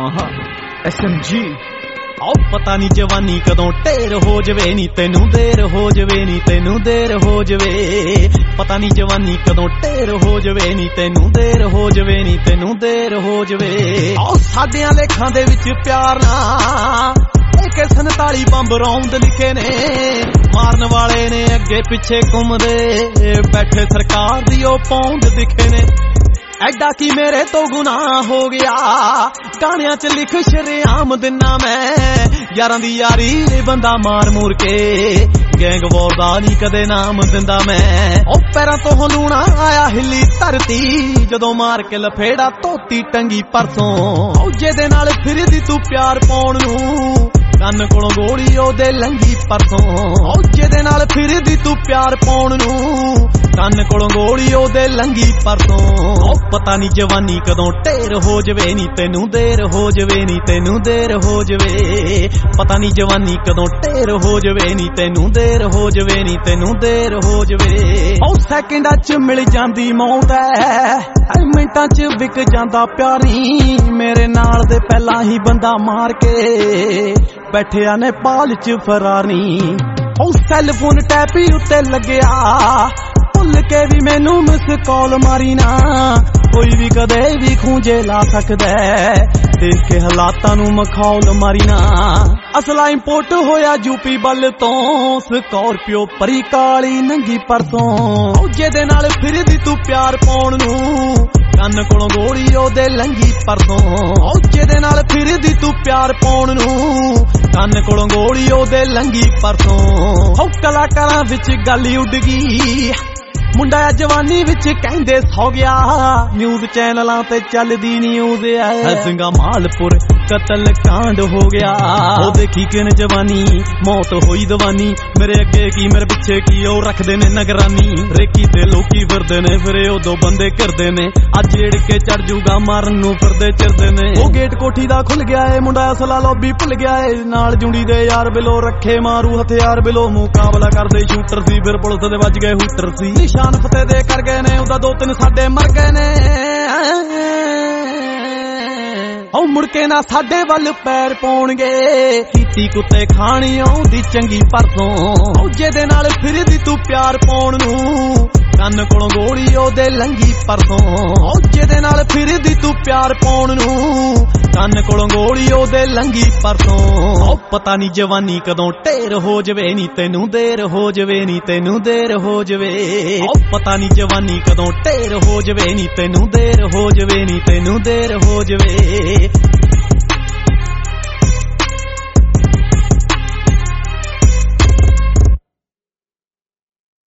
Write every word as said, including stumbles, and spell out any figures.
S M G आओ पता नी जवानी कदों ढेर हो जवे नी तेनू देर हो जवे नी तेनू देर हो जवे पता नी जवानी कदों ढेर हो जवे नी तेनू देर हो जवे नी तेनू देर हो जवे आओ साडियां लेखां दे विच प्यार ना के सनताली बंब रौंद लिखे ने मारन वाले ने अगे पिछे घुमदे बैठे सरकार दी ओ पौंद दिखे ने ऐडा की मेरे तो गुनाह हो गया गाणियां च लिख शरेआम दिना मैं यारां दी यारी बंदा मार मूर के गैंग वॉर दा नी कदे नाम दिंदा मैं ओ पैरां तो हलूणा आया हिली धरती जदों मार के लफेड़ा धोती टंगी परसों ओ जेदे नाल फिरदी तू प्यार पाउण नूं ਕੰਨ ਕੋਲੋਂ ਗੋਲੀ ਉਹਦੇ ਲੰਗੀ ਪਰਸੋਂ ਉਹ ਜਿਹਦੇ ਨਾਲ ਫਿਰਦੀ ਤੂੰ ਪਿਆਰ ਪਾਉਣ ਨੂੰ ਕੰਨ ਕੋਲੋਂ ਗੋਲੀ ਉਹਦੇ ਲੰਗੀ ਪਰਸੋਂ ਉਹ ਪਤਾ ਨਹੀਂ ਜਵਾਨੀ ਕਦੋਂ ਢੇਰ ਹੋ ਜਵੇ ਨੀ ਤੈਨੂੰ ਦੇਰ ਹੋ ਜਵੇ ਨੀ ਤੈਨੂੰ ਦੇਰ ਹੋ ਜਵੇ ਪਤਾ ਨਹੀਂ ਜਵਾਨੀ ਕਦੋਂ ਢੇਰ ਹੋ ਜਵੇ ਨੀ ਤੈਨੂੰ ਦੇਰ ਹੋ ਜਵੇ ਨੀ ਤੈਨੂੰ ਦੇਰ ਹੋ ਜਵੇ ਉਹ ਸੈਕਿੰਡਾਂ 'ਚ ਮਿਲ ਜਾਂਦੀ ਮੌਤ ਐ ਮਿੰਟਾਂ 'ਚ ਵਿਕ ਜਾਂਦਾ ਪਿਆਰੀ ਮੇਰੇ ਨਾਲ ਦੇ ਪਹਿਲਾਂ ਹੀ ਬੰਦਾ ਮਾਰ ਕੇ बैठिया नेपाल च फरारी ओ सैल फोन टैपी उत्ते लगया भुल के भी मैनू मिस कॉल मारी ना कोई भी कदे भी खूंजे ला सकदा देख के हालातां नू मखौल मारी ना असला इंपोर्ट होया यूपी बल तो स्कॉर्पियो परी काली नंगी परसों जेदे नाल फिरदी तू प्यार पाउण नू ਕੰਨ ਕੋਲੋਂ ਗੋਲੀ ਉਹਦੇ ਲੰਗੀ ਪਰਸੋਂ ਉਹ ਜਿਹਦੇ ਨਾਲ ਫਿਰਦੀ ਤੂੰ ਪਿਆਰ ਪਾਉਣ ਨੂੰ ਕੰਨ ਕੋਲੋਂ ਗੋਲੀ ਉਹਦੇ ਲੰਗੀ ਪਰਸੋਂ ਉਹ ਕਲਾਕਾਰਾਂ ਵਿੱਚ ਗੱਲ ਉੱਡ ਗਈ ਮੁੰਡਾ ਜਵਾਨੀ ਵਿੱਚ ਕਹਿੰਦੇ ਸੌ ਗਿਆ ਨਿਊਜ਼ ਚੈਨਲਾਂ ਤੇ ਚੱਲਦੀ ਨਿਊਜ਼ ਐ ਸਿੰਘਾ ਮਾਲਪੁਰ ਕਤਲ ਕਾਂਡ ਹੋ ਗਿਆ ਉਹ ਦੇਖੀ ਕਿਨ ਜਵਾਨੀ ਮੌਤ ਹੋਈ ਦਵਾਨੀ ਮੇਰੇ ਅੱਗੇ ਕੀ ਮੇਰੇ ਪਿੱਛੇ ਕੀ ਉਹ ਰੱਖਦੇ ਨੇ ਨਗਰਾਨੀ ਰੇਕੀ ਤੇ ਲੋਕੀ ਫਿਰਦੇ ਨੇ ਫਿਰ ਉਦੋਂ ਬੰਦੇ ਕਰਦੇ ਨੇ ਅੱਜ ਏੜ ਕੇ ਚੜ ਜੂਗਾ ਮਾਰਨ ਨੂੰ ਫਿਰਦੇ ਚਿਰਦੇ ਨੇ ਉਹ ਗੇਟ ਕੋਠੀ ਦਾ ਖੁੱਲ ਗਿਆ ਏ ਮੁੰਡਾ ਅਸਲਾ ਲੌਬੀ ਭੁੱਲ ਗਿਆ ਏ ਨਾਲ ਜੁੰਡੀ ਦੇ ਯਾਰ ਬਿਲੋ ਰੱਖੇ ਮਾਰੂ ਹਥਿਆਰ ਬਿਲੋ ਮੁਕਾਬਲਾ ਕਰਦੇ ਸ਼ੂਟਰ ਸੀ ਫਿਰ ਪੁਲਿਸ ਦੇ ਵੱਜ ਗਏ ਹੂਟਰ ਸੀ ਨਿਸ਼ਾਨ ਫਤਿਹ ਦੇ ਕਰ ਗਏ ਨੇ ਉਹਦਾ ਦੋ ਤਿੰਨ ਸਾਡੇ ਮਰ ਗਏ ਨੇ ਉਹ ਮੁੜ ਕੇ ਨਾ ਸਾਡੇ ਵੱਲ ਪੈਰ ਪਾਉਣਗੇ ਕੀਤੀ ਕੁੱਤੇ ਖਾਣੀ ਆਉਂਦੀ ਚੰਗੀ ਪਰਸੋਂ ਉਹ ਜਿਹਦੇ ਨਾਲ ਫਿਰਦੀ ਤੂੰ ਪਿਆਰ ਪਾਉਣ ਨੂੰ ਕੰਨ ਕੋਲੋਂ ਗੋਲੀ ਉਹਦੇ ਲੰਗੀ ਪਰਸੋਂ ਉਹ ਜਿਹਦੇ ਨਾਲ ਫਿਰਦੀ ਤੂੰ ਪਿਆਰ ਪਾਉਣ ਨੂੰ ਕੰਨ ਕੋਲੋਂ ਗੋਲੀ ਉਹਦੇ ਲੰਗੀ ਪਰਸੋਂ ਉਹ ਪਤਾ ਨਹੀਂ ਜਵਾਨੀ ਕਦੋਂ ਢੇਰ ਹੋ ਜਵੇ ਨੀ ਤੈਨੂੰ ਦੇਰ ਹੋ ਜਵੇ ਨੀ ਤੈਨੂੰ ਦੇਰ ਹੋ ਜਵੇ ਉਹ ਪਤਾ ਨਹੀਂ ਜਵਾਨੀ ਕਦੋਂ ਢੇਰ ਹੋ ਜਵੇ ਨੀ ਤੈਨੂੰ ਦੇਰ ਹੋ ਜਵੇ ਨੀ ਤੈਨੂੰ ਦੇਰ ਹੋ ਜਵੇ